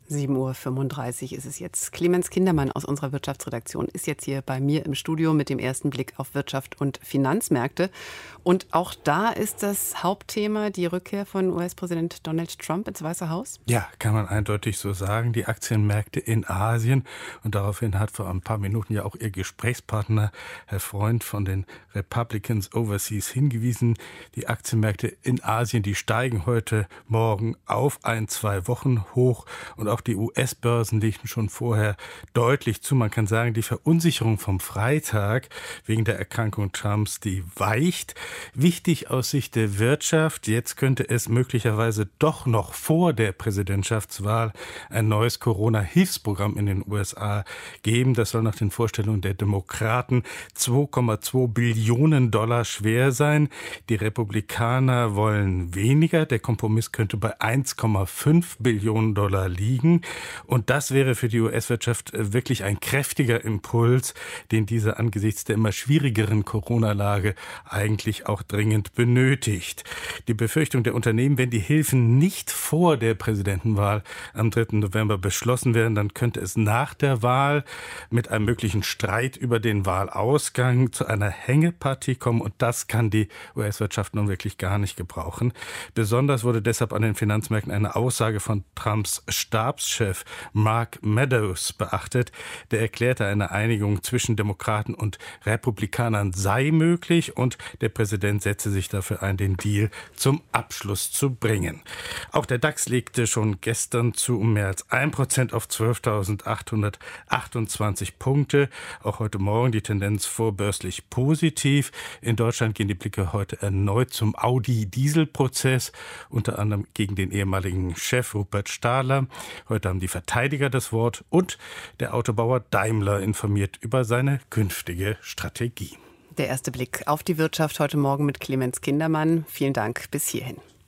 7:35 Uhr ist es jetzt. Clemens Kindermann aus unserer Wirtschaftsredaktion ist jetzt hier bei mir im Studio mit dem ersten Blick auf Wirtschaft und Finanzmärkte. Und auch da ist das Hauptthema die Rückkehr von US-Präsident Donald Trump ins Weiße Haus? Ja, kann man eindeutig so sagen. Die Aktienmärkte in Asien. Und daraufhin hat vor ein paar Minuten ja auch Ihr Gesprächspartner, Herr Freund von den Republicans Overseas, hingewiesen. Die Aktienmärkte in Asien, die steigen heute Morgen auf 1-2 Wochen hoch. Und auch die US-Börsen legten schon vorher deutlich zu. Man kann sagen, die Verunsicherung vom Freitag wegen der Erkrankung Trumps, die weicht. Wichtig aus Sicht der Wirtschaft, jetzt könnte es möglicherweise doch noch vor der Präsidentschaftswahl ein neues Corona-Hilfsprogramm in den USA geben. Das soll nach den Vorstellungen der Demokraten 2,2 Billionen Dollar schwer sein. Die Republikaner wollen weniger. Der Kompromiss könnte bei 1,5 Billionen Dollar liegen. Und das wäre für die US-Wirtschaft wirklich ein kräftiger Impuls, den diese angesichts der immer schwierigeren Corona-Lage eigentlich auch dringend benötigt. Die Befürchtung der Unternehmen, wenn die Hilfen nicht vor der Präsidentenwahl am 3. November beschlossen werden, dann könnte es nach der Wahl mit einem möglichen Streit über den Wahlausgang zu einer Hängepartie kommen. Und das kann die US-Wirtschaft nun wirklich gar nicht gebrauchen. Besonders wurde deshalb an den Finanzmärkten eine Aussage von Trumps Stabschef Mark Meadows beachtet. Der erklärte, eine Einigung zwischen Demokraten und Republikanern sei möglich und der Präsident setze sich dafür ein, den Deal zum Abschluss zu bringen. Auch der DAX legte schon gestern zu um mehr als 1% auf 12.828 Punkte. Auch heute Morgen die Tendenz vorbörslich positiv. In Deutschland gehen die Blicke heute erneut zum Audi-Diesel-Prozess, unter anderem gegen den ehemaligen Chef Rupert Stahler. Heute haben die Verteidiger das Wort und der Autobauer Daimler informiert über seine künftige Strategie. Der erste Blick auf die Wirtschaft heute Morgen mit Clemens Kindermann. Vielen Dank bis hierhin.